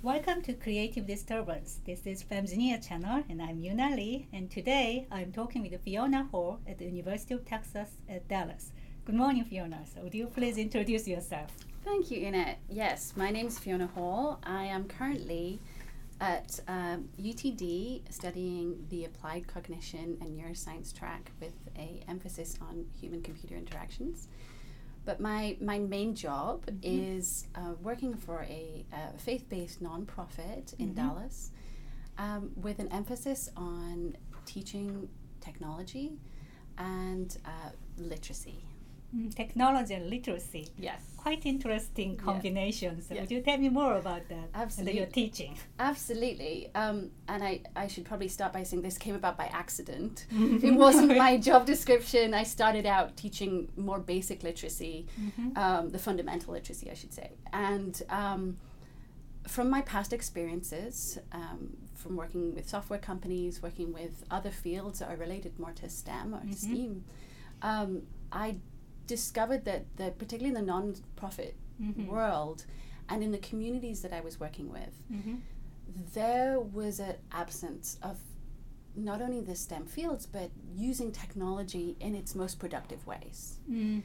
Welcome to Creative Disturbance. This is Femzinia channel and I'm Yuna Lee, and today I'm talking with Fiona Hall at the University of Texas at Dallas. Good morning, Fiona. So would you please introduce yourself? Thank you, Yuna. Yes, my name is Fiona Hall. I am currently at UTD studying the Applied Cognition and Neuroscience track with an emphasis on human-computer interactions. But my main job is working for a faith-based nonprofit in Dallas with an emphasis on teaching technology and literacy. Technology and literacy. Yes. Quite interesting combinations. So Yeah. would you tell me more about that? Absolutely. And your teaching. Absolutely. And I should probably start by saying this came about by accident. It wasn't my job description. I started out teaching more basic literacy, the fundamental literacy, I should say. And from my past experiences, from working with software companies, working with other fields that are related more to STEM or STEAM, I discovered that particularly in the non-profit world and in the communities that I was working with, there was an absence of not only the STEM fields, but using technology in its most productive ways.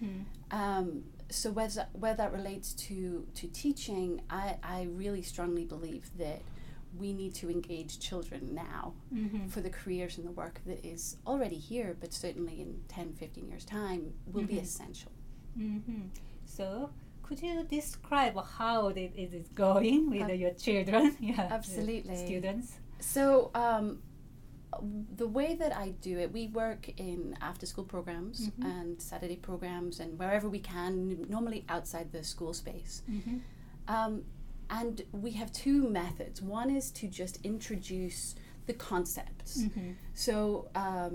So where that relates to teaching, I really strongly believe that we need to engage children now for the careers and the work that is already here, but certainly in 10, 15 years' time will be essential. So could you describe how it is going with your children? Absolutely. Students? So the way that I do it, we work in after-school programs and Saturday programs and wherever we can, normally outside the school space. And we have two methods. One is to just introduce the concepts. So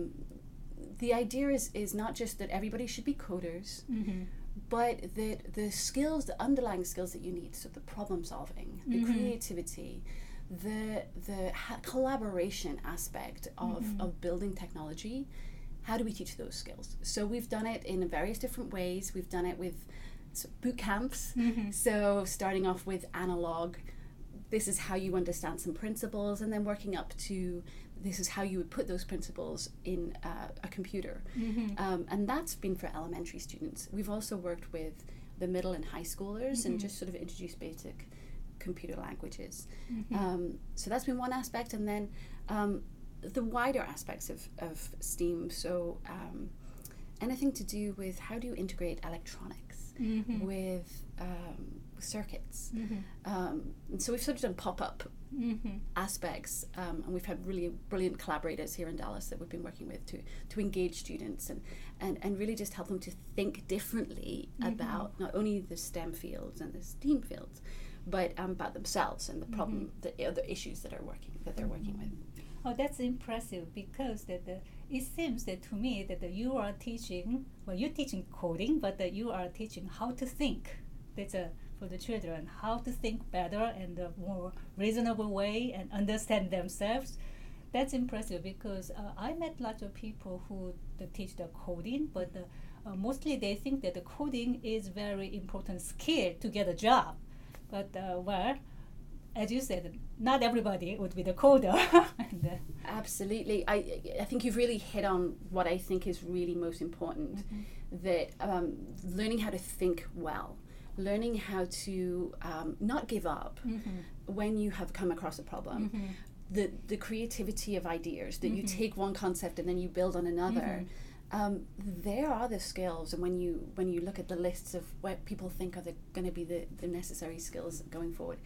the idea is not just that everybody should be coders, but that the skills, the underlying skills that you need, so the problem solving, the creativity, the collaboration aspect of building technology, how do we teach those skills? So we've done it in various different ways. We've done it with boot camps. So starting off with analog, this is how you understand some principles, and then working up to this is how you would put those principles in a computer. And that's been for elementary students. We've also worked with the middle and high schoolers and just sort of introduced basic computer languages. So that's been one aspect, and then the wider aspects of STEAM. So anything to do with how do you integrate electronics with circuits. And so we've sort of done pop-up aspects, and we've had really brilliant collaborators here in Dallas that we've been working with to engage students and really just help them to think differently about not only the STEM fields and the STEAM fields, but about themselves and the problem, the other issues that they're working with. Oh, that's impressive, because it seems that to me that you are teaching, you're teaching coding, but that you are teaching how to think. That's for the children, how to think better and a more reasonable way and understand themselves. That's impressive, because I met lots of people who teach the coding, but mostly they think that the coding is very important skill to get a job. But as you said, not everybody would be the coder. Absolutely. I think you've really hit on what I think is really most important, that learning how to think well, learning how to not give up when you have come across a problem, the creativity of ideas, that you take one concept and then you build on another. There are the skills, and when you look at the lists of what people think are going to be the necessary skills going forward,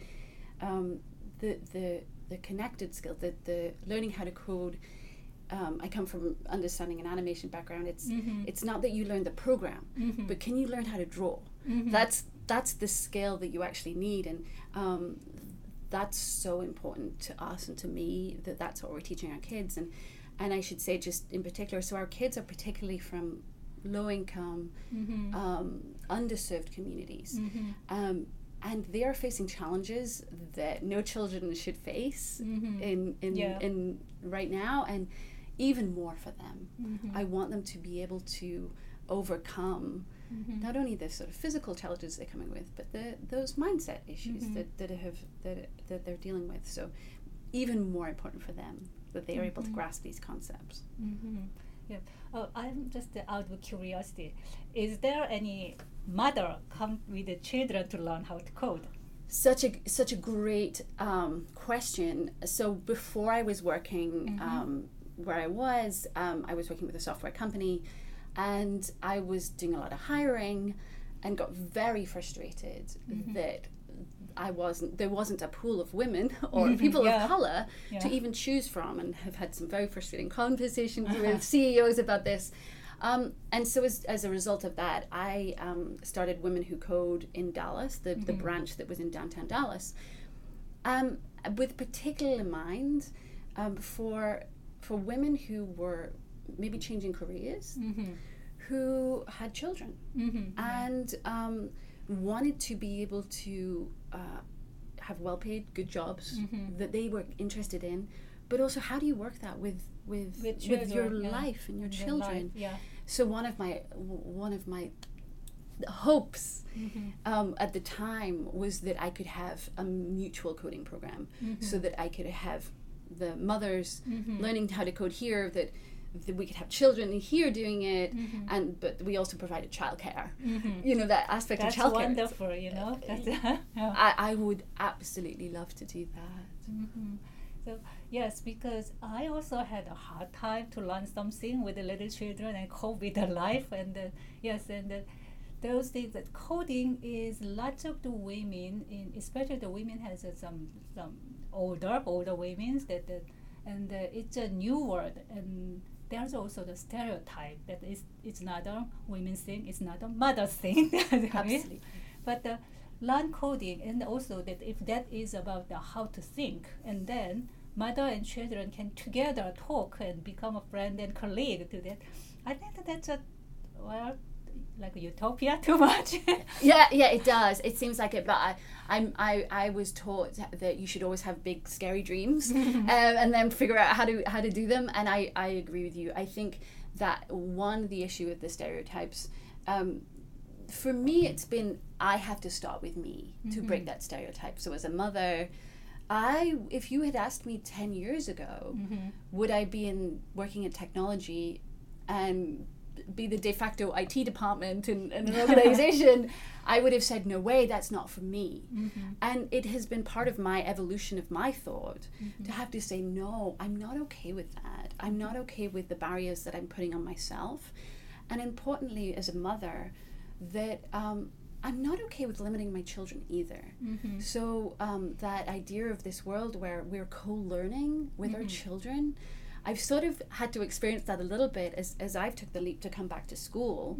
the connected skills, the learning how to code. I come from understanding an animation background. It's not that you learn the program, but can you learn how to draw? That's the skill that you actually need, and that's so important to us and to me. That's what we're teaching our kids, and I should say just in particular. So our kids are particularly from low income, underserved communities. And they are facing challenges that no children should face in right now, and even more for them. I want them to be able to overcome not only the sort of physical challenges they're coming with, but those mindset issues that they're dealing with. So even more important for them that they are able to grasp these concepts. Yeah. I'm just out of curiosity. Is there any mother come with the children to learn how to code? Such a great question. So before I was working where I was working with a software company, and I was doing a lot of hiring, and got very frustrated that there wasn't a pool of women or people of color to even choose from, and have had some very frustrating conversations with CEOs about this. And so as a result of that, I started Women Who Code in Dallas, the branch that was in downtown Dallas, with particular in mind for women who were maybe changing careers, who had children, and wanted to be able to have well-paid, good jobs that they were interested in, but also how do you work that with your life and your children? So one of my hopes at the time was that I could have a mutual coding program, so that I could have the mothers learning how to code here, that we could have children here doing it, but we also provided childcare. You know, that aspect That's of childcare. That's wonderful, you know. I would absolutely love to do that. So yes, because I also had a hard time to learn something with the little children and cope with the life, and those things that coding is lots of the women, especially the women has some older women and it's a new word, and there's also the stereotype that it's not a women's thing, it's not a mother's thing. Absolutely. But learn coding, and also that if that is about how to think, and then mother and children can together talk and become a friend and colleague to that. I think that's like a utopia too much. yeah, it does. It seems like it, but I was taught that you should always have big scary dreams and then figure out how to do them. And I agree with you. I think that the issue with the stereotypes, for me, it's been I have to start with me to break that stereotype. So as a mother, if you had asked me 10 years ago, would I be working in technology and be the de facto IT department in an organization, I would have said, no way, that's not for me. And it has been part of my evolution of my thought to have to say, no, I'm not okay with that. I'm not okay with the barriers that I'm putting on myself. And importantly, as a mother, that I'm not okay with limiting my children either. So that idea of this world where we're co-learning with our children, I've sort of had to experience that a little bit as I've took the leap to come back to school.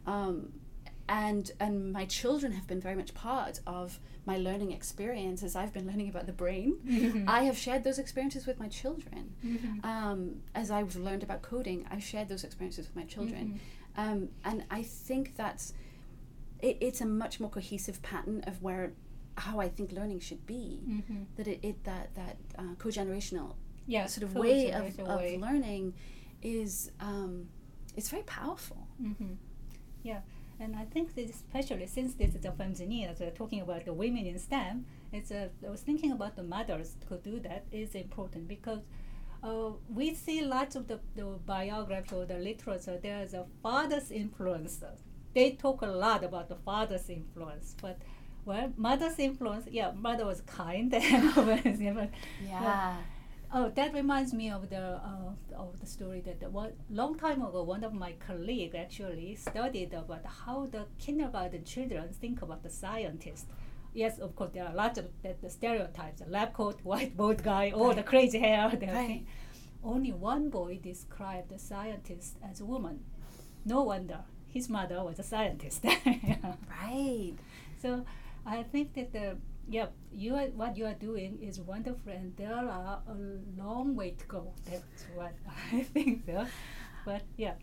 And my children have been very much part of my learning experience as I've been learning about the brain. I have shared those experiences with my children. As I've learned about coding, I've shared those experiences with my children. And I think it's a much more cohesive pattern of how I think learning should be. That co-generational sort of way of learning is it's very powerful. Yeah, and I think that especially since this is a engineers talking about the women in STEM, I was thinking about the mothers could do that is important, because we see lots of the biography or the literature. There's a father's influence. They talk a lot about the father's influence, but mother's influence. Yeah, mother was kind and that reminds me of the story that long time ago, one of my colleagues actually studied about how the kindergarten children think about the scientist. Yes, of course, there are lots of the stereotypes: the lab coat, white bald guy, the crazy hair. Only one boy described the scientist as a woman. No wonder his mother was a scientist. Right. So I think that what you are doing is wonderful, and there are a long way to go. That's what I think. So, but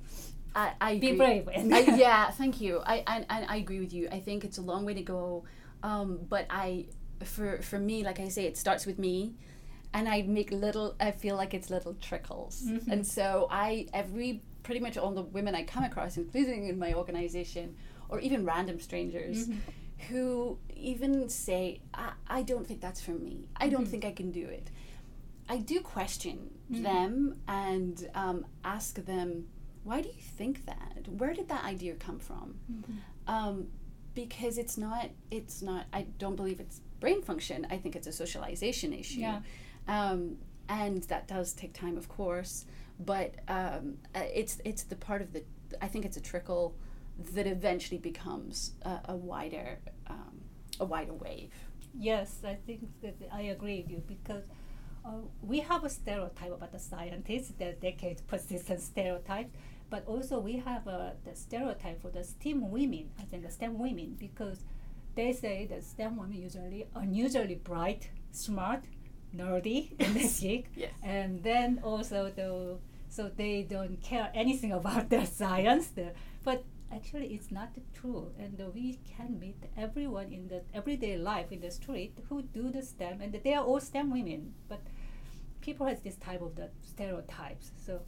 I be agree. brave. Thank you. I agree with you. I think it's a long way to go, but for me, like I say, it starts with me, and I feel like it's little trickles, and so pretty much all the women I come across, including in my organization, or even random strangers who even say, I don't think that's for me. I don't think I can do it. I do question them and ask them, why do you think that? Where did that idea come from? Because it's not, I don't believe it's brain function. I think it's a socialization issue. Yeah. And that does take time, of course, but it's the part of the, I think it's a trickle that eventually becomes a wider wave. Yes, I think that I agree with you, because we have a stereotype about the scientists, the decades persistent stereotype, but also we have the stereotype for the STEM women, I think the STEM women, because they say that STEM women usually unusually bright, smart, nerdy, and sick, Yes. and then also so they don't care anything about the science, but actually it's not true, and we can meet everyone in the everyday life in the street who do the STEM, and they are all STEM women, but people has this type of the stereotypes. So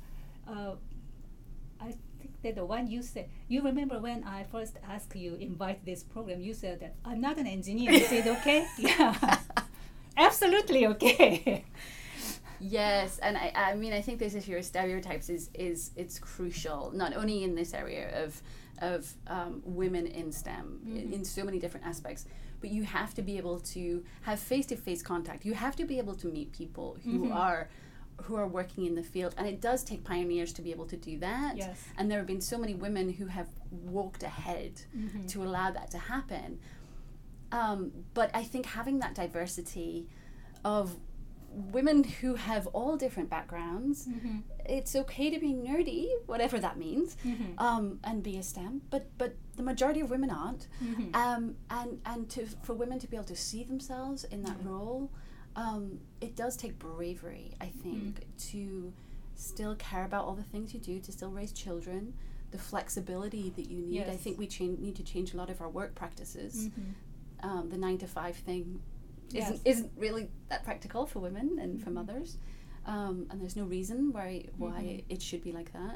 I think that the one you said, you remember when I first asked you invite this program, you said that I'm not an engineer. You said okay? Yeah. Absolutely okay. Yes, and I mean, I think this issue of stereotypes is it's crucial, not only in this area of women in STEM, in so many different aspects, but you have to be able to have face-to-face contact. You have to be able to meet people who are working in the field, and it does take pioneers to be able to do that. Yes. And there have been so many women who have walked ahead to allow that to happen. But I think having that diversity of women who have all different backgrounds, it's okay to be nerdy, whatever that means, and be a STEM, but the majority of women aren't. And for women to be able to see themselves in that role, it does take bravery, I think, to still care about all the things you do, to still raise children, the flexibility that you need. Yes. I think we need to change a lot of our work practices. The 9-to-5 thing isn't really that practical for women and for mothers, and there's no reason why it should be like that.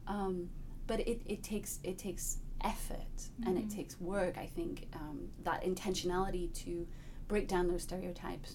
But it takes effort and it takes work. I think that intentionality to break down those stereotypes,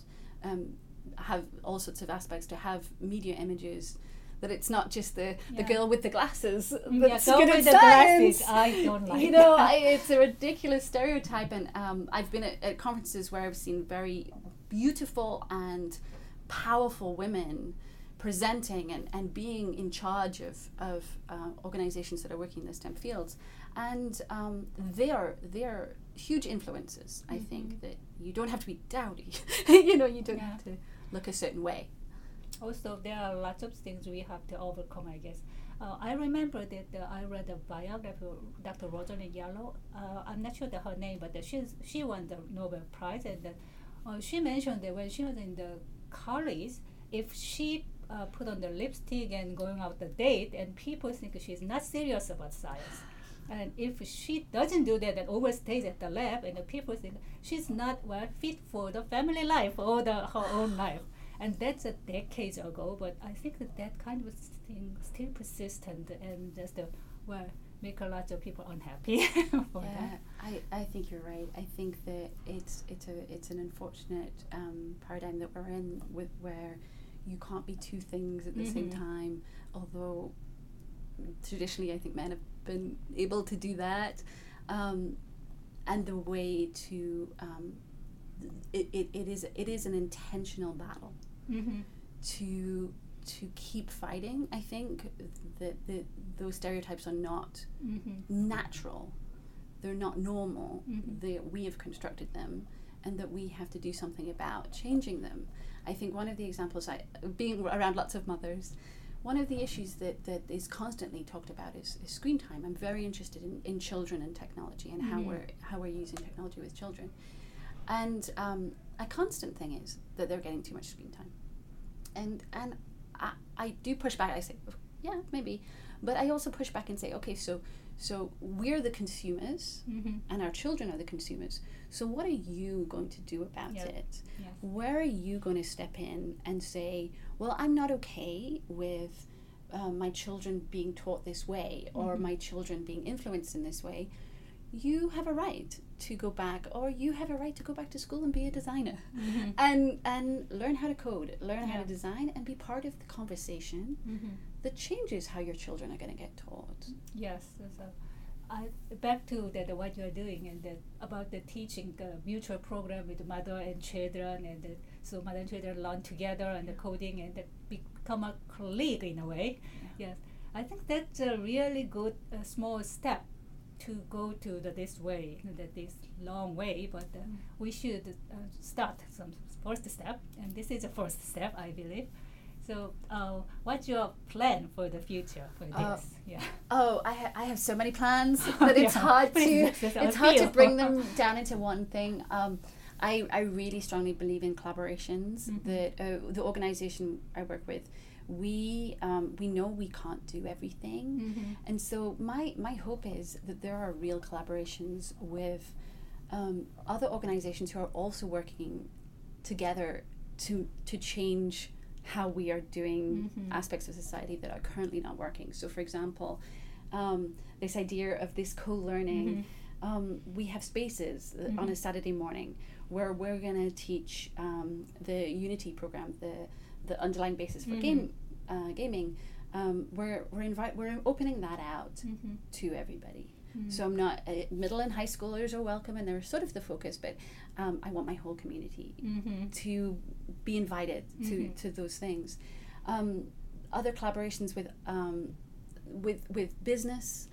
have all sorts of aspects, to have media images. That it's not just the girl with the glasses that's girl good with at the science. glasses. I don't like You know, it's a ridiculous stereotype, and I've been at conferences where I've seen very beautiful and powerful women presenting and being in charge of organizations that are working in the STEM fields, and they are huge influences. I think that you don't have to be dowdy. You know, you don't have to look a certain way. Also, there are lots of things we have to overcome, I guess. I remember that I read a biography of Dr. Rosalind Yalow. I'm not sure her name, but she won the Nobel Prize, and she mentioned that when she was in the college, if she put on the lipstick and going out the date, and people think she's not serious about science. And if she doesn't do that and overstays at the lab, and the people think she's not well fit for the family life or her own life. And that's a decades ago, but I think that kind of thing still persistent, and just make a lot of people unhappy for that. I think you're right. I think that it's an unfortunate paradigm that we're in, where you can't be two things at the same time. Although traditionally, I think men have been able to do that, and the way to it is an intentional battle to keep fighting. I think that those stereotypes are not natural. They're not normal. We have constructed them, and that we have to do something about changing them. I think one of the examples, being around lots of mothers, one of the issues that is constantly talked about is screen time. I'm very interested in children and technology, and how we're using technology with children. And a constant thing is that they're getting too much screen time. And I do push back. I say, yeah, maybe. But I also push back and say, okay, so we're the consumers, and our children are the consumers. So what are you going to do about it? Yes. Where are you going to step in and say, well, I'm not okay with my children being taught this way, or my children being influenced in this way. you have a right to go back, or you have a right to go back to school and be a designer, Mm-hmm. and learn how to code, learn how Yeah. to design, and be part of the conversation Mm-hmm. that changes how your children are going to get taught. Yes. So I back to that what you are doing and that about the teaching mutual program with mother and children and so mother and children learn together and the coding and become a colleague in a way. Yes, I think that's a really good small step to go to this way, this long way. But we should start some first step, and this is the first step, I believe. So, what's your plan for the future for this? Yeah. Oh, I have so many plans that it's Yeah. hard to Please, yes, I it's hard to feel. bring them down into one thing. I really strongly believe in collaborations. Mhm. That the organization I work with, we know we can't do everything, Mm-hmm. and so my hope is that there are real collaborations with other organizations who are also working together to change how we are doing Mhm. aspects of society that are currently not working. So, for example, this idea of this co-learning, we have spaces on a Saturday morning where we're going to teach the Unity program, the underlying basis for gaming. We're opening that out Mm-hmm. to everybody. So I'm not middle and high schoolers are welcome, and they're sort of the focus, but I want my whole community Mm-hmm. to be invited to those things. Other collaborations with business,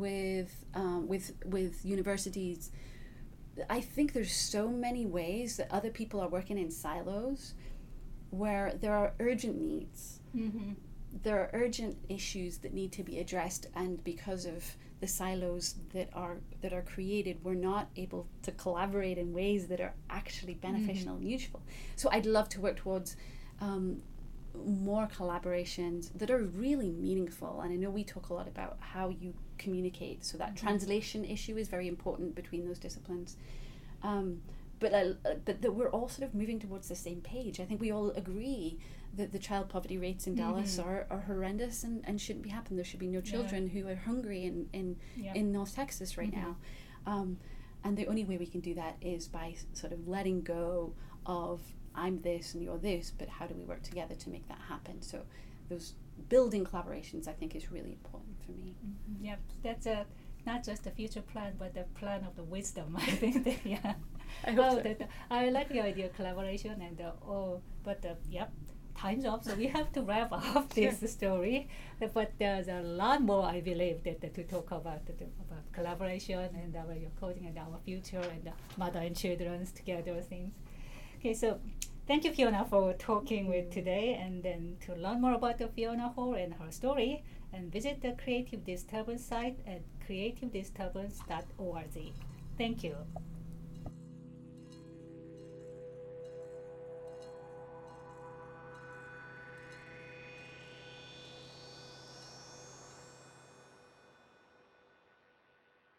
with universities. I think there's so many ways that other people are working in silos where there are urgent needs. Mm-hmm. There are urgent issues that need to be addressed, and because of the silos that are created, we're not able to collaborate in ways that are actually beneficial and useful. So I'd love to work towards more collaborations that are really meaningful. And I know we talk a lot about how you communicate, so that translation issue is very important between those disciplines. But that we're all sort of moving towards the same page. I think we all agree that the child poverty rates in Dallas are horrendous and shouldn't be happening. There should be no children who are hungry in North Texas right now. And the only way we can do that is by sort of letting go of I'm this and you're this, but how do we work together to make that happen? So those building collaborations, I think, is really important for me. Mm-hmm. Yep, that's not just a future plan, but the plan of the wisdom. I think that, yeah. I hope so. That, I like the idea of collaboration and yep, time's up, so we have to wrap up this story. But there's a lot more, I believe, that to talk about collaboration and your coding and our future and mother and children's together things. Okay, so thank you, Fiona, for talking with today. And then to learn more about Fiona Hall and her story, and visit the Creative Disturbance site at creativedisturbance.org. Thank you.